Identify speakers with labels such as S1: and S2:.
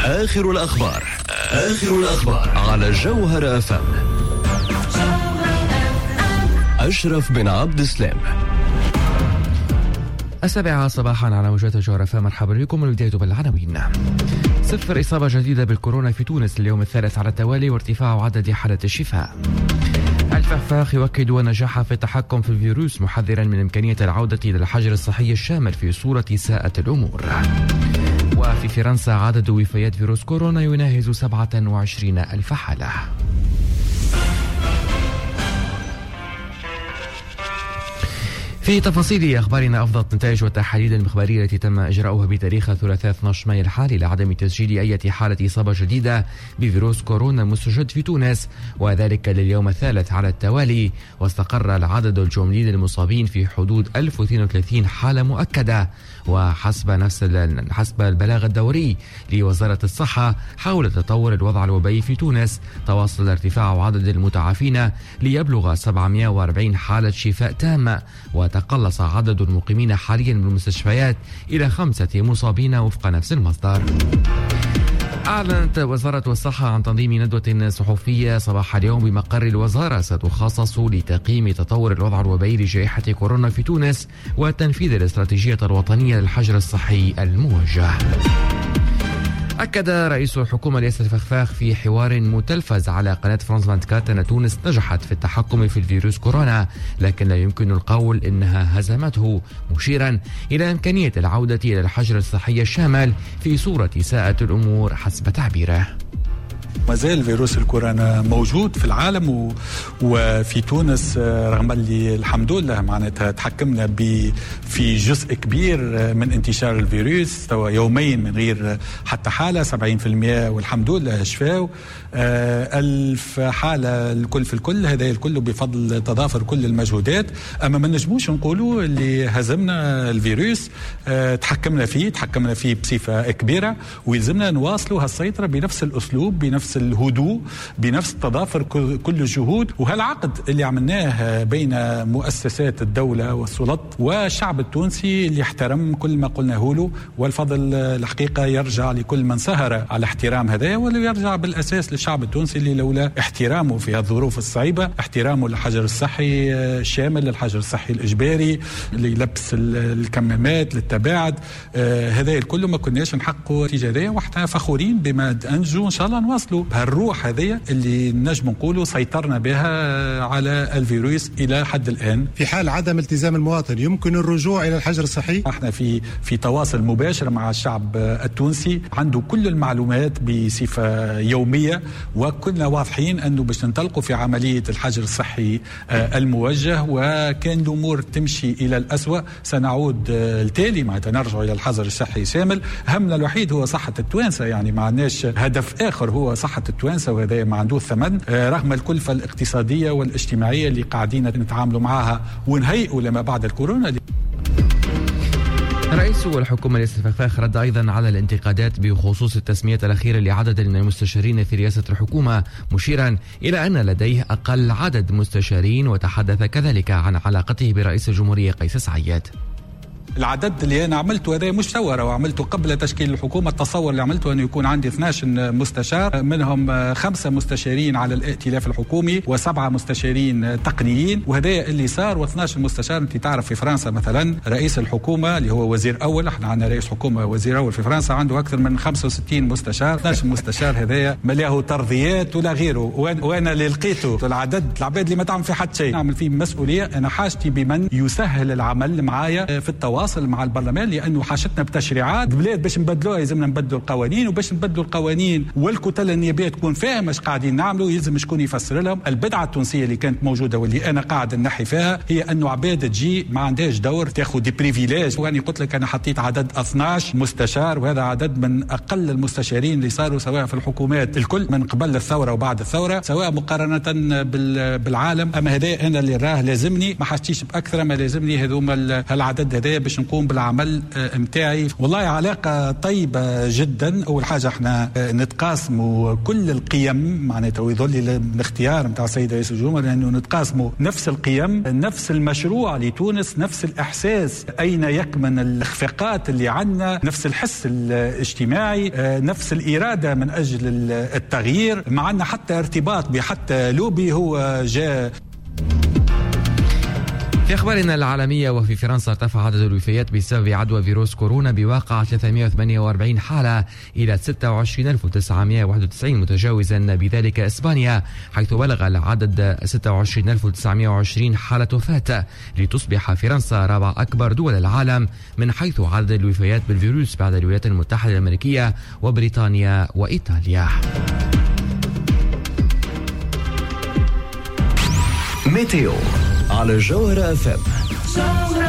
S1: آخر الأخبار على جوهر FM. أشرف بن عبد السلام.
S2: 7 صباحا على موجات جوهر FM. مرحبا بكم. والبداية بالعناوين. 0 إصابة جديدة بالكورونا في تونس اليوم الثالث على التوالي، وارتفاع عدد حالات الشفاء. الفخفاخ يؤكد نجاحه في التحكم في الفيروس، محذرا من إمكانية العودة إلى الحجر الصحي الشامل في صورة ساءت الأمور. وفي فرنسا عدد وفيات فيروس كورونا يناهز 27,000 حالة. في تفاصيل أخبارنا، أفضل النتائج والتحاليل المخبرية التي تم إجراؤها بتاريخ الثلاثاء 12 مايو الحالي لعدم تسجيل أي حالة إصابة جديدة بفيروس كورونا مستجد في تونس، وذلك لليوم الثالث على التوالي، واستقر العدد الجملي للمصابين في حدود 1032 حالة مؤكدة. وحسب البلاغ الدوري لوزارة الصحة حول تطور الوضع الوبائي في تونس، تواصل ارتفاع عدد المتعافين ليبلغ 740 حالة شفاء تامة، وتقلص عدد المقيمين حاليا بالمستشفيات إلى 5 مصابين وفق نفس المصدر. أعلنت وزارة الصحة عن تنظيم ندوة صحفية صباح اليوم بمقر الوزارة ستخصص لتقييم تطور الوضع الوبائي لجائحة كورونا في تونس وتنفيذ الاستراتيجية الوطنية للحجر الصحي الموجه. أكد رئيس الحكومة ياسر الفخفاخ في حوار متلفز على قناة فرانس 24 أن تونس نجحت في التحكم في الفيروس كورونا، لكن لا يمكن القول إنها هزمته، مشيرا إلى إمكانية العودة إلى الحجر الصحي الشامل في صورة ساءت الأمور حسب تعبيره.
S3: ما زال فيروس الكورونا موجود في العالم وفي تونس، رغم اللي الحمد لله معناتها تحكمنا في جزء كبير من انتشار الفيروس، يومين من غير حتى حالة 70%، والحمد لله شفاو 1000 حالة الكل في الكل. هذا الكل بفضل تضافر كل المجهودات. أما ما نجموش نقولوا اللي هزمنا الفيروس، تحكمنا فيه بصفة كبيرة، ويلزمنا نواصلوا هالسيطرة بنفس الأسلوب، بنفس الهدوء، بنفس تضافر كل الجهود. وهالعقد اللي عملناه بين مؤسسات الدولة والسلطات والشعب التونسي اللي احترم كل ما قلناه له، والفضل الحقيقة يرجع لكل من سهر على احترام هذا، واللي يرجع بالأساس للشعب التونسي اللي لولا احترامه في الظروف الصعيبة، احترامه للحجر الصحي الشامل، للحجر الصحي الإجباري اللي يلبس الكمامات للتباعد، هذا الكل ما كناش نحققوا نتيجة هذه، واحنا فخورين بما أنجو. إن شاء الله نواصلوا بهالروح هذه اللي نجم نقولوا سيطرنا بها على الفيروس إلى حد الآن.
S4: في حال عدم التزام المواطن يمكن الرجوع إلى الحجر الصحي؟
S3: احنا في تواصل مباشر مع الشعب التونسي، عنده كل المعلومات بصفة يومية، وكنا واضحين أنه باش ننطلقوا في عملية الحجر الصحي الموجه، وكان الأمور تمشي إلى الأسوأ سنعود التالي معناتها نرجع إلى الحجر الصحي الشامل. همنا الوحيد هو صحة التوانسة، يعني ما عندناش هدف آخر، هو صحة التوانسة، وهذا ما عنده ثمن رغم الكلفة الاقتصادية والاجتماعية اللي قاعدين نتعاملوا معها ونهيئوا لما بعد الكورونا.
S2: رئيس الحكومة ياسر الفخفاخ رد أيضا على الانتقادات بخصوص التسمية الأخيرة لعدد من المستشارين في رئاسة الحكومة، مشيرا إلى أن لديه أقل عدد مستشارين، وتحدث كذلك عن علاقته برئيس الجمهورية قيس سعيد.
S3: العدد اللي أنا عملته هذا مش ثورة، وعملته قبل تشكيل الحكومة. التصور اللي عملته أنه يكون عندي 12 مستشار، منهم 5 مستشارين على الائتلاف الحكومي و7 مستشارين تقنيين، وهذا اللي صار. و12 مستشار، أنت تعرف في فرنسا مثلا رئيس الحكومة اللي هو وزير أول، احنا عندنا رئيس حكومة وزير أول في فرنسا عنده أكثر من 65 مستشار. 12 مستشار هذا ما له ترضيات ولا غيره، وأنا اللي لقيته العدد العباد اللي ما تعمل في حد شيء، نعمل فيه مسؤولية. أنا حاجتي بمن يسهل العمل معايا في التواصل مع البرلمان، لأنه حاجتنا بتشريعات بلاد باش نبدلوها، يلزمنا نبدلوا القوانين، وباش نبدلوا القوانين والكتل النيابية تكون فاهمة اش قاعدين نعملوا، يلزم شكون يفسر لهم. البدعة التونسية اللي كانت موجودة واللي أنا قاعد نحي فيها هي أنه عباد تجي ما عندهاش دور، تاخذ دي بريفيليج. وأنا قلت لك أنا حطيت عدد 12 مستشار، وهذا عدد من أقل المستشارين اللي صاروا سواء في الحكومات الكل من قبل الثورة وبعد الثورة، سواء مقارنة بالعالم. أما هذا أنا اللي راه لازمني، ما حاجتيش بأكثر ما لازمني هذوما العدد هذا باش باش نقوم بالعمل متاعي. والله علاقة طيبة جدا. أول حاجة احنا نتقاسموا كل القيم معناتها، ويظل الاختيار متاع السيد رئيس الجمهورية لأنه نتقاسموا نفس القيم، نفس المشروع لتونس، نفس الإحساس أين يكمن الإخفاقات اللي عندنا، نفس الحس الاجتماعي، نفس الإرادة من أجل التغيير. معنا حتى ارتباط بحتى لوبي هو جاء.
S2: في أخبارنا العالمية، وفي فرنسا ارتفع عدد الوفيات بسبب عدوى فيروس كورونا بواقع 348 حالة إلى 26991 متجاوزا بذلك إسبانيا حيث بلغ العدد 26920 حالة وفاة، لتصبح فرنسا رابع أكبر دول العالم من حيث عدد الوفيات بالفيروس بعد الولايات المتحدة الأمريكية وبريطانيا وإيطاليا.
S1: ميتيو على جوهرة FM.